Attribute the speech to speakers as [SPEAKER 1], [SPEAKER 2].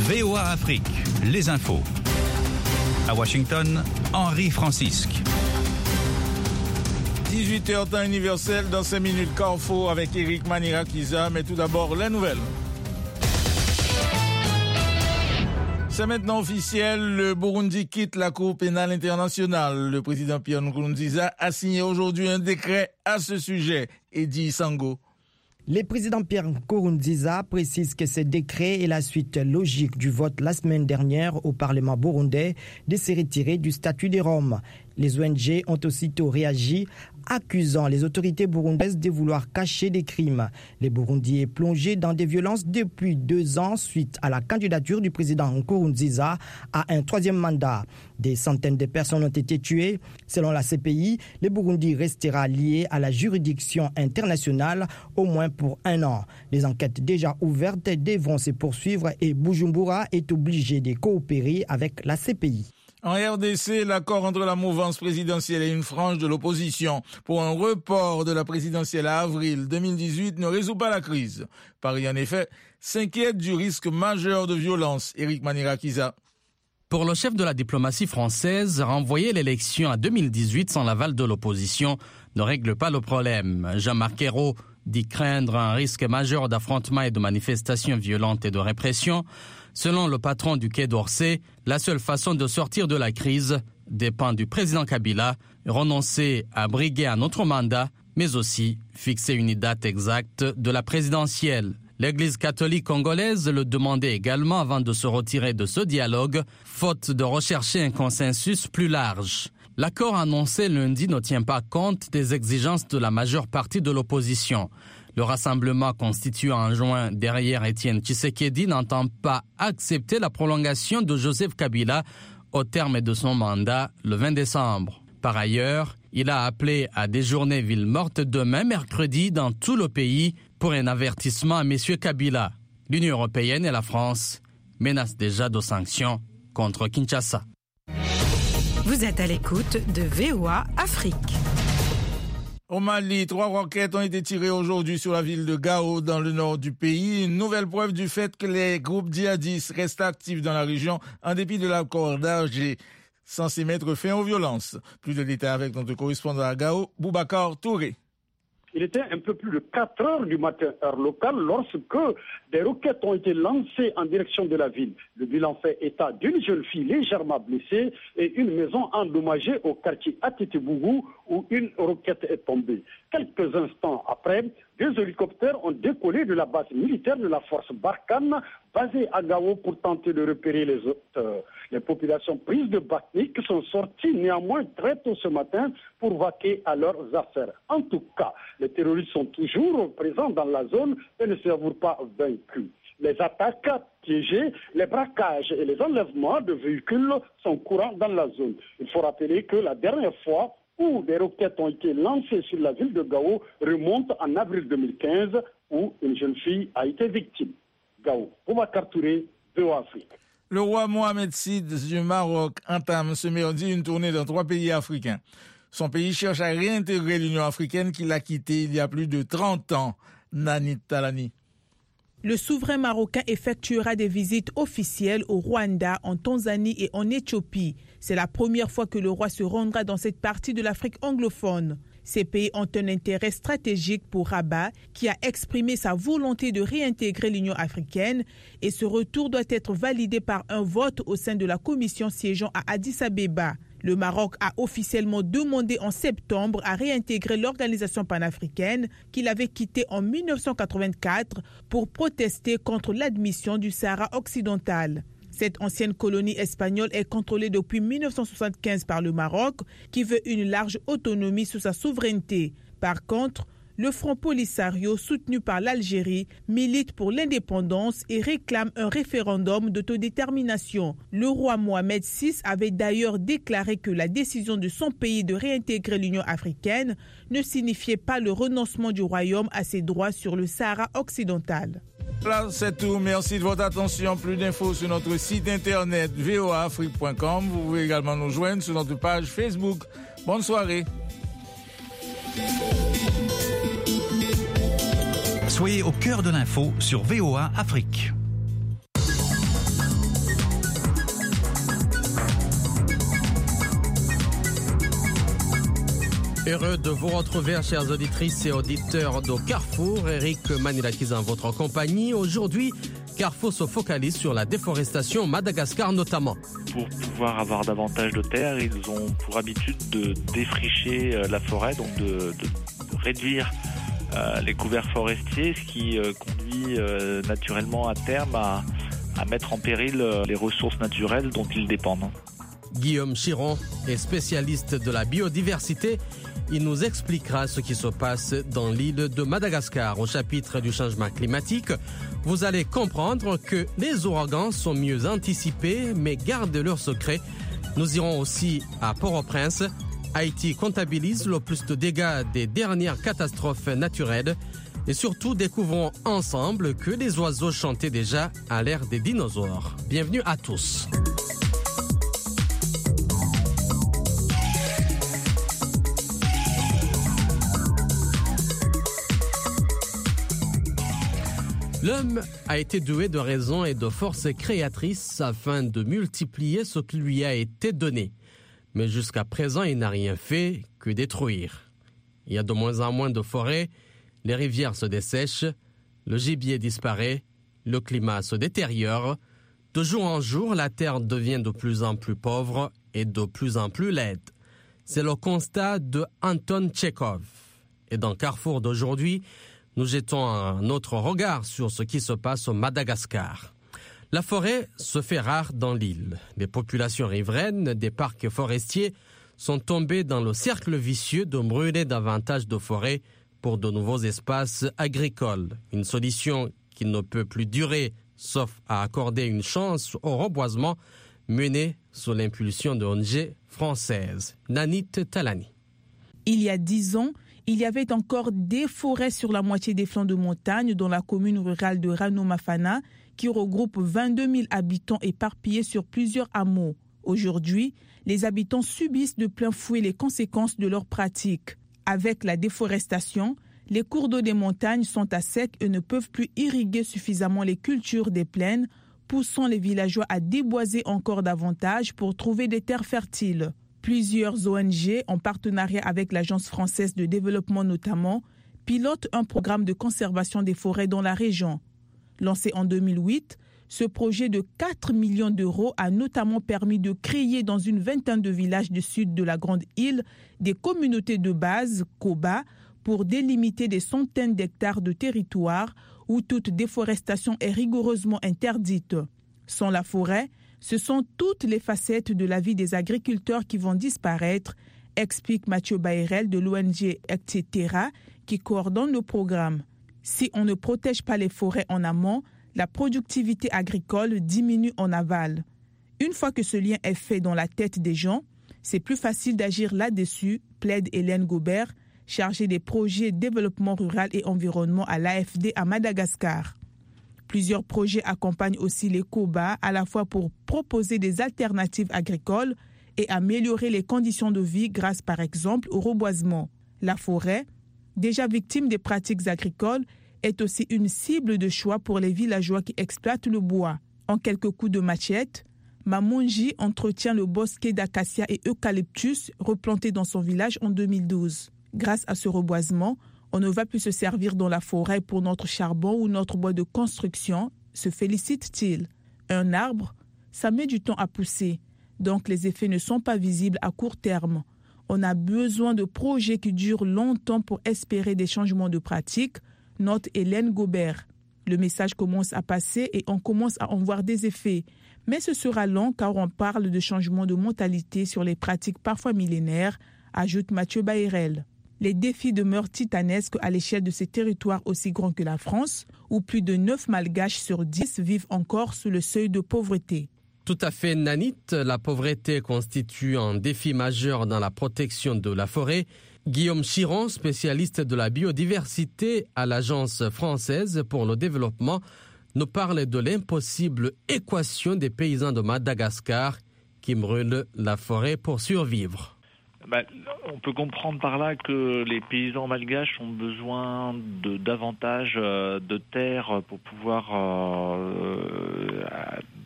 [SPEAKER 1] VOA Afrique, les infos. À Washington, Henri Francisque.
[SPEAKER 2] 18h temps universel dans 5 minutes Carrefour avec Eric Manirakiza, mais tout d'abord les nouvelles. C'est maintenant officiel, le Burundi quitte la Cour pénale internationale. Le président Pierre Nkurunziza a signé aujourd'hui un décret à ce sujet. Eddy Sango.
[SPEAKER 3] Le président Pierre Nkurunziza précise que ce décret est la suite logique du vote la semaine dernière au Parlement burundais de se retirer du statut de Rome. Les ONG ont aussitôt réagi, accusant les autorités burundaises de vouloir cacher des crimes. Le Burundi est plongé dans des violences depuis 2 ans suite à la candidature du président Nkurunziza à un 3e mandat. Des centaines de personnes ont été tuées. Selon la CPI, le Burundi restera lié à la juridiction internationale au moins pour 1 an. Les enquêtes déjà ouvertes devront se poursuivre et Bujumbura est obligé de coopérer avec la CPI.
[SPEAKER 2] En RDC, l'accord entre la mouvance présidentielle et une frange de l'opposition pour un report de la présidentielle à avril 2018 ne résout pas la crise. Paris, en effet, s'inquiète du risque majeur de violence. Eric Manirakiza.
[SPEAKER 4] Pour le chef de la diplomatie française, renvoyer l'élection à 2018 sans l'aval de l'opposition ne règle pas le problème. Jean-Marc Ayrault dit craindre un risque majeur d'affrontements et de manifestations violentes et de répression. Selon le patron du Quai d'Orsay, la seule façon de sortir de la crise dépend du président Kabila, renoncer à briguer un autre mandat, mais aussi fixer une date exacte de la présidentielle. L'Église catholique congolaise le demandait également avant de se retirer de ce dialogue, faute de rechercher un consensus plus large. L'accord annoncé lundi ne tient pas compte des exigences de la majeure partie de l'opposition. Le rassemblement constitué en juin derrière Étienne Tshisekedi n'entend pas accepter la prolongation de Joseph Kabila au terme de son mandat le 20 décembre. Par ailleurs, il a appelé à des journées villes mortes demain mercredi dans tout le pays pour un avertissement à M. Kabila. L'Union européenne et la France menacent déjà de sanctions contre Kinshasa.
[SPEAKER 5] Vous êtes à l'écoute de VOA Afrique.
[SPEAKER 2] Au Mali, 3 roquettes ont été tirées aujourd'hui sur la ville de Gao, dans le nord du pays. Une nouvelle preuve du fait que les groupes djihadistes restent actifs dans la région en dépit de l'accord d'Alger censé mettre fin aux violences. Plus de détails avec notre correspondant à Gao, Boubacar Touré.
[SPEAKER 6] Il était un peu plus de 4 heures du matin, heure locale, lorsque des roquettes ont été lancées en direction de la ville. Le bilan fait état d'une jeune fille légèrement blessée et une maison endommagée au quartier Atitebougou où une roquette est tombée. Quelques instants après, 2 hélicoptères ont décollé de la base militaire de la force Barkhane, basée à Gao pour tenter de repérer les auteurs. Les populations prises de panique sont sorties néanmoins très tôt ce matin pour vaquer à leurs affaires. En tout cas, les terroristes sont toujours présents dans la zone et ne s'avouent pas vaincus. Les attaques piégées, les braquages et les enlèvements de véhicules sont courants dans la zone. Il faut rappeler que la dernière fois où des roquettes ont été lancées sur la ville de Gao remonte en avril 2015 où une jeune fille a été victime. Gao, Boubacar Touré, VOA Afrique.
[SPEAKER 2] Le roi Mohamed VI du Maroc entame ce mardi une tournée dans 3 pays africains. Son pays cherche à réintégrer l'Union africaine qu'il a quittée il y a plus de 30 ans. Nani Talani.
[SPEAKER 7] Le souverain marocain effectuera des visites officielles au Rwanda, en Tanzanie et en Éthiopie. C'est la première fois que le roi se rendra dans cette partie de l'Afrique anglophone. Ces pays ont un intérêt stratégique pour Rabat, qui a exprimé sa volonté de réintégrer l'Union africaine, et ce retour doit être validé par un vote au sein de la commission siégeant à Addis Abeba. Le Maroc a officiellement demandé en septembre à réintégrer l'organisation panafricaine qu'il avait quittée en 1984 pour protester contre l'admission du Sahara occidental. Cette ancienne colonie espagnole est contrôlée depuis 1975 par le Maroc, qui veut une large autonomie sous sa souveraineté. Par contre, le Front Polisario, soutenu par l'Algérie, milite pour l'indépendance et réclame un référendum d'autodétermination. Le roi Mohamed VI avait d'ailleurs déclaré que la décision de son pays de réintégrer l'Union africaine ne signifiait pas le renoncement du royaume à ses droits sur le Sahara occidental.
[SPEAKER 2] Voilà, c'est tout. Merci de votre attention. Plus d'infos sur notre site internet voaafrique.com. Vous pouvez également nous joindre sur notre page Facebook. Bonne soirée.
[SPEAKER 1] Soyez au cœur de l'info sur VOA Afrique.
[SPEAKER 4] Heureux de vous retrouver, chères auditrices et auditeurs de Carrefour. Eric Manilakis en votre compagnie. Aujourd'hui, Carrefour se focalise sur la déforestation au Madagascar notamment.
[SPEAKER 8] Pour pouvoir avoir davantage de terre, ils ont pour habitude de défricher la forêt, donc de réduire les couverts forestiers, ce qui conduit naturellement à terme à mettre en péril les ressources naturelles dont ils dépendent.
[SPEAKER 4] Guillaume Chiron est spécialiste de la biodiversité. Il nous expliquera ce qui se passe dans l'île de Madagascar. Au chapitre du changement climatique, vous allez comprendre que les ouragans sont mieux anticipés, mais gardent leur secret. Nous irons aussi à Port-au-Prince. Haïti comptabilise le plus de dégâts des dernières catastrophes naturelles. Et surtout, découvrons ensemble que les oiseaux chantaient déjà à l'ère des dinosaures. Bienvenue à tous. L'homme a été doué de raison et de force créatrice afin de multiplier ce qui lui a été donné. Mais jusqu'à présent, il n'a rien fait que détruire. Il y a de moins en moins de forêts, les rivières se dessèchent, le gibier disparaît, le climat se détériore. De jour en jour, la terre devient de plus en plus pauvre et de plus en plus laide. C'est le constat de Anton Tchekhov. Et dans Carrefour d'aujourd'hui, nous jetons un autre regard sur ce qui se passe au Madagascar. La forêt se fait rare dans l'île. Les populations riveraines des parcs forestiers sont tombées dans le cercle vicieux de brûler davantage de forêts pour de nouveaux espaces agricoles. Une solution qui ne peut plus durer, sauf à accorder une chance au reboisement mené sous l'impulsion de ONG françaises. Nanit Talani.
[SPEAKER 7] Il y a 10 ans, il y avait encore des forêts sur la moitié des flancs de montagne dans la commune rurale de Ranomafana qui regroupe 22 000 habitants éparpillés sur plusieurs hameaux. Aujourd'hui, les habitants subissent de plein fouet les conséquences de leurs pratiques. Avec la déforestation, les cours d'eau des montagnes sont à sec et ne peuvent plus irriguer suffisamment les cultures des plaines, poussant les villageois à déboiser encore davantage pour trouver des terres fertiles. Plusieurs ONG, en partenariat avec l'Agence française de développement notamment, pilotent un programme de conservation des forêts dans la région. Lancé en 2008, ce projet de 4 millions d'euros a notamment permis de créer dans une vingtaine de villages du sud de la Grande Île des communautés de base, COBA, pour délimiter des centaines d'hectares de territoire où toute déforestation est rigoureusement interdite. Sans la forêt, ce sont toutes les facettes de la vie des agriculteurs qui vont disparaître, explique Mathieu Bayrel de l'ONG Etc., qui coordonne le programme. Si on ne protège pas les forêts en amont, la productivité agricole diminue en aval. Une fois que ce lien est fait dans la tête des gens, c'est plus facile d'agir là-dessus, plaide Hélène Gobert, chargée des projets développement rural et environnement à l'AFD à Madagascar. Plusieurs projets accompagnent aussi les COBA à la fois pour proposer des alternatives agricoles et améliorer les conditions de vie grâce par exemple au reboisement. La forêt, déjà victime des pratiques agricoles, est aussi une cible de choix pour les villageois qui exploitent le bois. En quelques coups de machette, Mamonji entretient le bosquet d'acacia et eucalyptus replanté dans son village en 2012. Grâce à ce reboisement, on ne va plus se servir dans la forêt pour notre charbon ou notre bois de construction, se félicite-t-il. Un arbre, ça met du temps à pousser, donc les effets ne sont pas visibles à court terme. On a besoin de projets qui durent longtemps pour espérer des changements de pratiques, note Hélène Gobert. Le message commence à passer et on commence à en voir des effets. Mais ce sera long car on parle de changements de mentalité sur les pratiques parfois millénaires, ajoute Mathieu Bayrel. Les défis demeurent titanesques à l'échelle de ces territoires aussi grands que la France, où plus de 9 Malgaches sur 10 vivent encore sous le seuil de pauvreté.
[SPEAKER 4] Tout à fait, Nanit. La pauvreté constitue un défi majeur dans la protection de la forêt. Guillaume Chiron, spécialiste de la biodiversité à l'Agence française pour le développement, nous parle de l'impossible équation des paysans de Madagascar qui brûlent la forêt pour survivre.
[SPEAKER 8] On peut comprendre par là que les paysans malgaches ont besoin de davantage de terres pour pouvoir